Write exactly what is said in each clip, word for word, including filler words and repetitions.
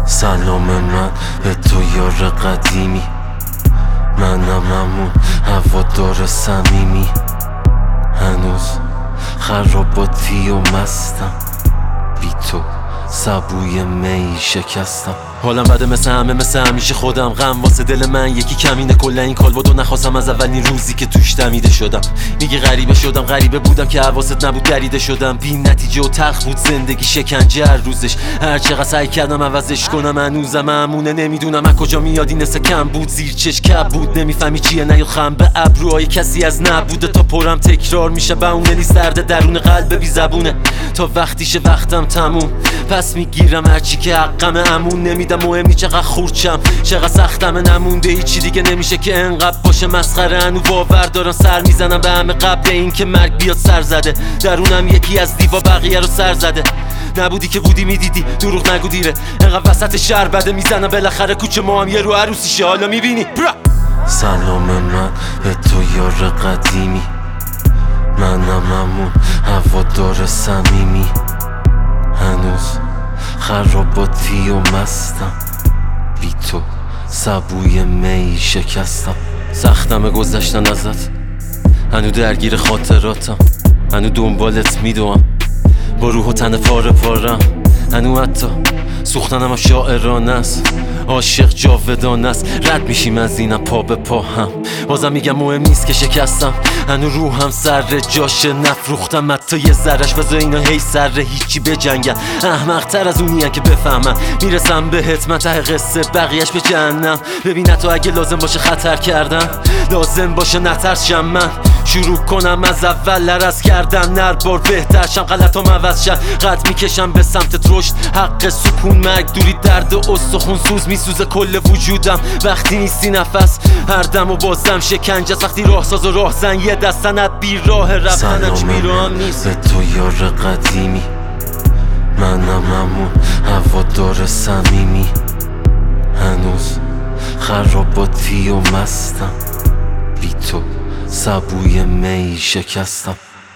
سلام من به تو یار قدیمی، منم همون هوادار صمیمی. هنوز خراباتی و مستم، بی تو سبوی می شکستم. حالم بده مثل همه، مثل همیشه خودم غم واسه دل من یکی کمینه. کلا این کالبدو نخواستم از اولین روزی که توش دمیده شدم. میگه غریبه شدم، غریبه بودم که حواست نبود، دریده شدم. بی نتیجه و تلخ بود زندگی، شکنجه هر روزش. هر چقدر سعی کردم عوضش کنم هنوزم همونه. نمیدونم از کجا میاد این حس کم بود، زیر چش کب بود. نمیفهمی چیه نیاد خم به ابروهای کسی از نبوده تا پرم تکرار میشه. بهونه نیست درد درون قلب بی زبونه. تا وقتیشه وقتم تموم، پس میگیرم هرچی که حقم امون. نمیدم مهم نی چقدر خورچم، چقدر سختم نمونده هیچی دیگه نمیشه که انقدر باشه مسخره. هنو باور دارم سر میزنم به همه قبل این که مرگ بیاد سر زده. درونم یکی از دیوا بقیه رو سر زده. نبودی که بودی میدیدی، دروغ نگو دیره. انقدر وسط شهر بده میزنم بالاخره کوچه ما هم یه رو عروسیشه. حالا میبینی سلام من به تو یار قدیمی، منم همون هوادار صمیمی. هنوز خراباتی و مستم، بی تو سبوی می شکستم. سختم گذشتن ازت، هنو درگیر خاطراتم. هنو دنبالت میدوام با روح و تن پاره پارم. هنو حتی سوختنم شاعرانه است، عاشق جاودانه است. رد میشیم از اینم پا به پا هم. بازم میگم مهم نیست که شکستم، هنو روحم سر جاشه. نفروختم حتی یه ذرش، واسه اینا هی سر هیچی بجنگن. احمق تر از اونیه که بفهمن میرسم بهت من ته قصه، بقیهش به جهنم. ببین تو اگه لازم باشه خطر کردن، لازم باشه نترسم من. شروع کنم از اول لرز کردن، هر بار بهتر شم، غلطام عوض شم. قد میکشم به سمت رشد، حق سکون مرگ دوری، درد استخون سوز میسوزه کل وجودم. وقتی نیستی نفس هر دم و بازم شکنجه است. وقتی راه ساز و راه زن یه دستنت بی راه رفتنم چی میرام نیست. به تو یار قدیمی، منم همون هوادار صمیمی. هنوز خراباتی و مستم، بی تو سبوی می شکستم.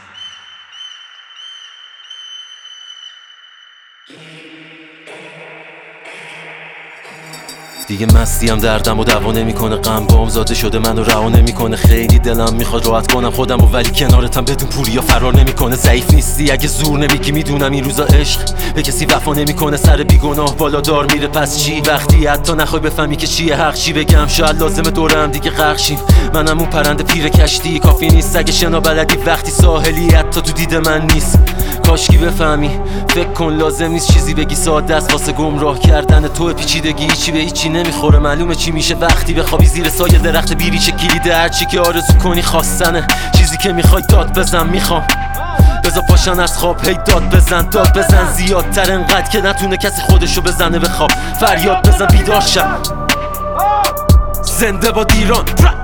دیگه مستیم دردم و دوا نمیکنه، غم بام زاده شده منو رها نمیکنه. خیلی دلم میخواد راحت کنم خودم و ولی کنارتم بدون پوریا فرار نمیکنه. ضعیف نیستی اگه زور نمیگی، میدونم این روزا عشق به کسی وفا نمیکنه. سر بیگناه بالا دار میره پس چی؟ وقتی حتی نخوای بفهمی که چیه حق، چی بگم شاید لازمه دورم دیگه غرق شیم. منم اون پرنده پیر کشتی، کافی نیست اگه شنا بلدی وقتی ساحلی حتی تو دید من نیست. کاشکی بفهمی، فکر کن لازم نیست چیزی بگی، ساده است واسه گمراه کردن تو پیچیدگی. هیچی به هیچی نمیخوره، معلومه چی میشه وقتی بخوابی زیر سایه درخت بیریچه. کلید هرچی که آرزو کنی خواستنه، چیزی که میخوای داد بزن. میخوام بذار پاشن از خواب، هی داد بزن داد بزن زیادتر انقدر که نتونه کسی خودشو بزنه به خواب. فریاد بزن بیدار شم، زنده با ایران.